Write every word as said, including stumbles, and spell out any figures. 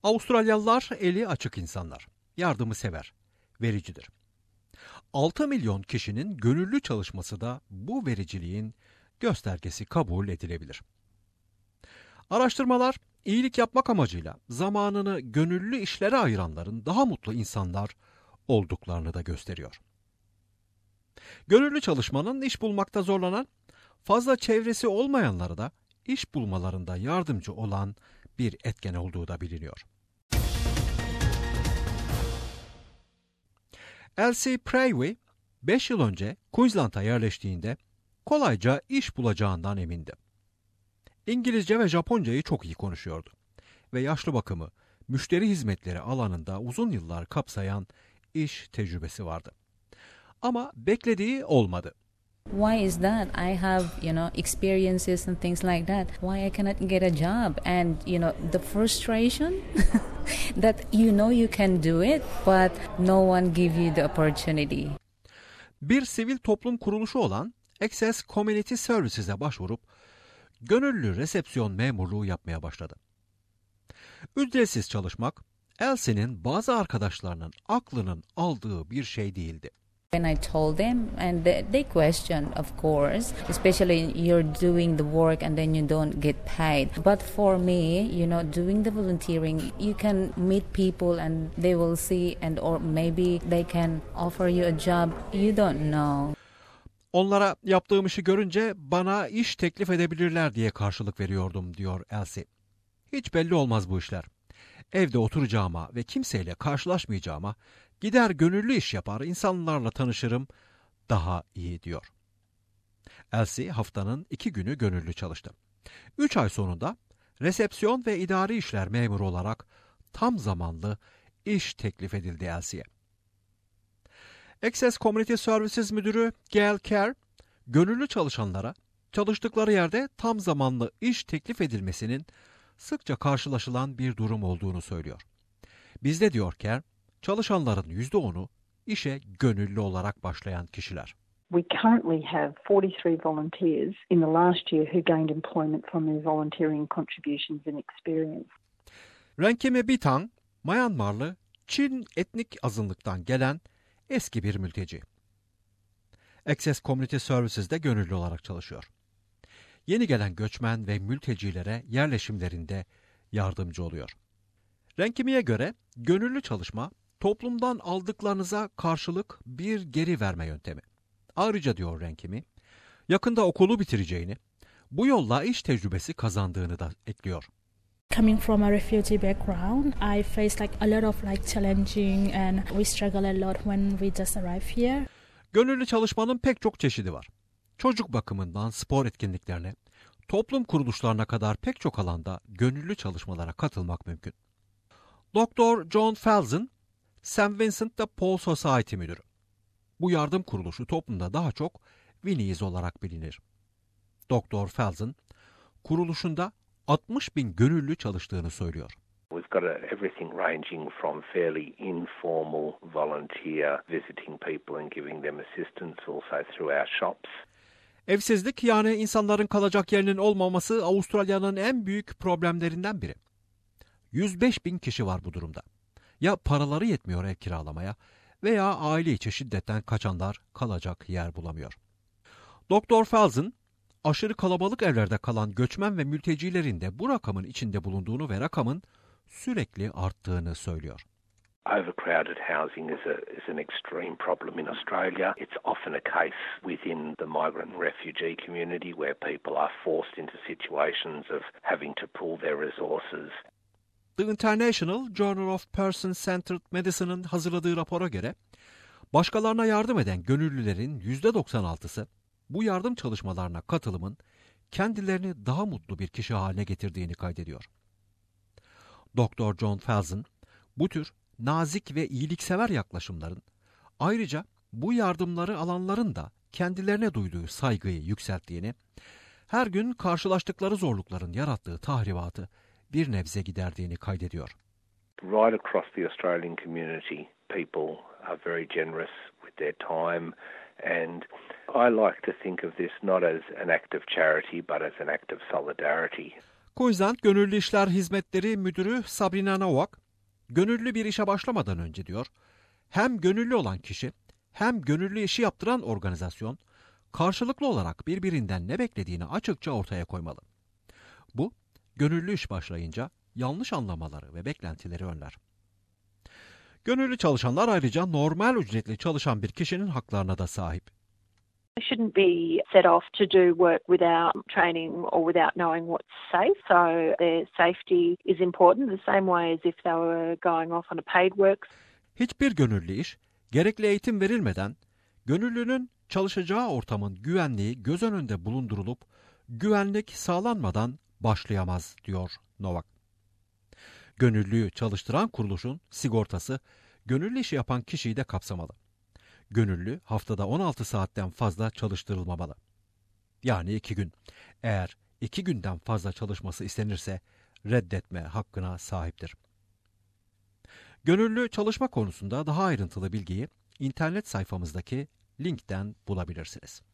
Avustralyalılar eli açık insanlar. Yardımı sever, vericidir. altı milyon kişinin gönüllü çalışması da bu vericiliğin göstergesi kabul edilebilir. Araştırmalar, iyilik yapmak amacıyla zamanını gönüllü işlere ayıranların daha mutlu insanlar olduklarını da gösteriyor. Gönüllü çalışmanın iş bulmakta zorlanan, fazla çevresi olmayanlara da iş bulmalarında yardımcı olan bir etken olduğu da biliniyor. Elsie Prayway, beş yıl önce Queensland'a yerleştiğinde kolayca iş bulacağından emindi. İngilizce ve Japoncayı çok iyi konuşuyordu ve yaşlı bakımı, müşteri hizmetleri alanında uzun yıllar kapsayan iş tecrübesi vardı. Ama beklediği olmadı. Why is that? I have, you know, experiences and things like that. Why I cannot get a job? And, you know, the frustration that you know you can do it, but no one give you the opportunity. Bir sivil toplum kuruluşu olan Access Community Services'e başvurup gönüllü resepsiyon memurluğu yapmaya başladı. Ücretsiz çalışmak, Elsie'nin bazı arkadaşlarının aklının aldığı bir şey değildi. When I told them, and they, they questioned, of course, especially you're doing the work and then you don't get paid. But for me, you know, doing the volunteering, you can meet people and they will see, and or maybe they can offer you a job. You don't know. Onlara yaptığım işi görünce bana iş teklif edebilirler diye karşılık veriyordum, diyor Elsie. Hiç belli olmaz bu işler. Evde oturacağıma ve kimseyle karşılaşmayacağıma gider gönüllü iş yapar, insanlarla tanışırım, daha iyi, diyor. Elsie haftanın iki günü gönüllü çalıştı. Üç ay sonunda resepsiyon ve idari işler memuru olarak tam zamanlı iş teklif edildi Elsie'ye. Access Community Services Müdürü Gail Kerr, gönüllü çalışanlara çalıştıkları yerde tam zamanlı iş teklif edilmesinin sıkça karşılaşılan bir durum olduğunu söylüyor. Bizde, diyor Kerr, çalışanların yüzde onu işe gönüllü olarak başlayan kişiler. We currently have forty-three volunteers in the last year who gained employment from their volunteering contributions and experience. Renkeme Bitang, Myanmarlı, Çin etnik azınlıktan gelen eski bir mülteci. Access Community Services'de gönüllü olarak çalışıyor. Yeni gelen göçmen ve mültecilere yerleşimlerinde yardımcı oluyor. Renkimi'ye göre gönüllü çalışma, toplumdan aldıklarınıza karşılık bir geri verme yöntemi. Ayrıca, diyor Renkimi, yakında okulu bitireceğini, bu yolla iş tecrübesi kazandığını da ekliyor. Coming from a refugee background, I face like a lot of like challenging and we struggle a lot when we just arrive here. Gönüllü çalışmanın pek çok çeşidi var. Çocuk bakımından spor etkinliklerine, toplum kuruluşlarına kadar pek çok alanda gönüllü çalışmalara katılmak mümkün. Doktor John Falzon, Saint Vincent de Paul Society müdürü. Bu yardım kuruluşu toplumda daha çok Winnies olarak bilinir. Doktor Falzon, kuruluşunda altmış bin gönüllü çalıştığını söylüyor. We've got a, everything ranging from fairly informal volunteer visiting people and giving them assistance also through our shops. Evsizlik, yani insanların kalacak yerinin olmaması, Avustralya'nın en büyük problemlerinden biri. yüz beş bin kişi var bu durumda. Ya paraları yetmiyor ev kiralamaya veya aile içi şiddetten kaçanlar kalacak yer bulamıyor. Doktor Falzon, aşırı kalabalık evlerde kalan göçmen ve mültecilerin de bu rakamın içinde bulunduğunu ve rakamın sürekli arttığını söylüyor. Overcrowded housing is, a, is an extreme problem in Australia. It's often a case within the migrant and refugee community where people are forced into situations of having to pool their resources. The International Journal of Person-Centered Medicine'ın hazırladığı rapora göre, başkalarına yardım eden gönüllülerin yüzde doksan altısı bu yardım çalışmalarına katılımın kendilerini daha mutlu bir kişi haline getirdiğini kaydediyor. Doktor John Falzon, bu tür nazik ve iyiliksever yaklaşımların, ayrıca bu yardımları alanların da kendilerine duyduğu saygıyı yükselttiğini, her gün karşılaştıkları zorlukların yarattığı tahribatı bir nebze giderdiğini kaydediyor. Right across the Australian community, people are very generous with their time, and I like to think of this not as an act of charity but as an act of solidarity. Queensland Gönüllü İşler Hizmetleri Müdürü Sabrina Novak, gönüllü bir işe başlamadan önce diyor, hem gönüllü olan kişi hem gönüllü işi yaptıran organizasyon karşılıklı olarak birbirinden ne beklediğini açıkça ortaya koymalı. Bu, gönüllü iş başlayınca yanlış anlamaları ve beklentileri önler. Gönüllü çalışanlar ayrıca normal ücretli çalışan bir kişinin haklarına da sahip. They shouldn't be set off to do work without training or without knowing what's safe. So their safety is important the same way as if they were going off on a paid work. Hiçbir gönüllü iş, gerekli eğitim verilmeden, gönüllünün çalışacağı ortamın güvenliği göz önünde bulundurulup, güvenlik sağlanmadan başlayamaz, diyor Novak. Gönüllüyü çalıştıran kuruluşun sigortası, gönüllü işi yapan kişiyi de kapsamalı. Gönüllü haftada on altı saatten fazla çalıştırılmamalı. Yani iki gün. Eğer iki günden fazla çalışması istenirse reddetme hakkına sahiptir. Gönüllü çalışma konusunda daha ayrıntılı bilgiyi internet sayfamızdaki linkten bulabilirsiniz.